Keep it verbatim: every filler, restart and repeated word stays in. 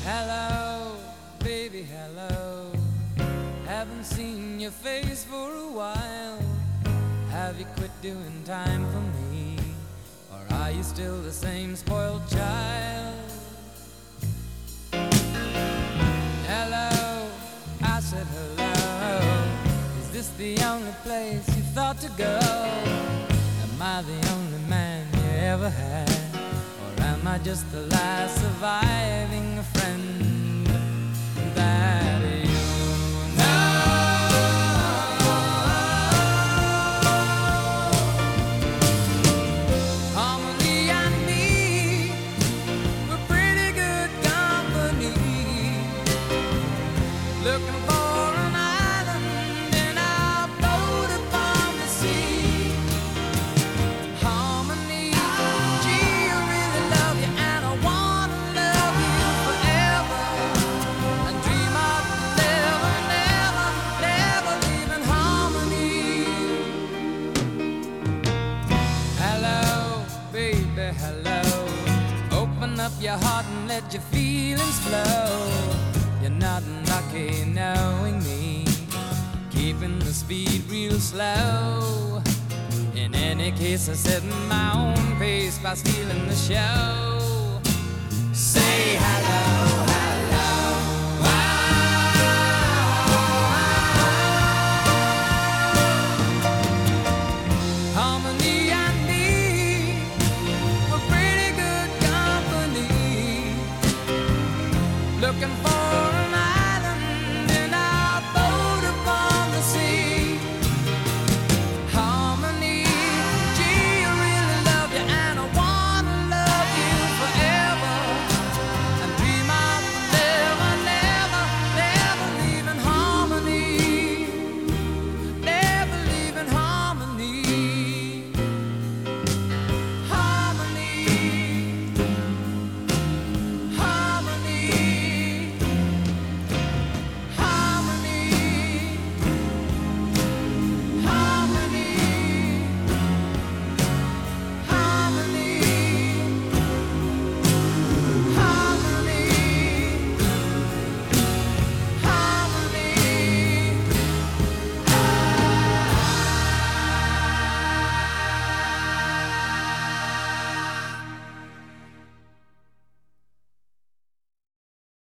Hello, baby, hello. Haven't seen your face for a while. Have you quit doing time for me? Or are you still the same spoiled child? Hello, I said hello. Is this the only place you thought to go? Am I the only man you ever had? Or am I just the last surviving friend that you know? Harmony and me were pretty good company, looking for an island in our boat upon the sea. Harmony, gee, I really love you, and I wanna love you forever, and dream of never, never, never leaving Harmony. Hello, baby, hello. Open up your heart and let your feelings flow. You're not lucky knowing me, keeping the speed real slow. In any case, I set my own pace by stealing the show. Say hello, hello. Harmony and me were pretty good company, looking for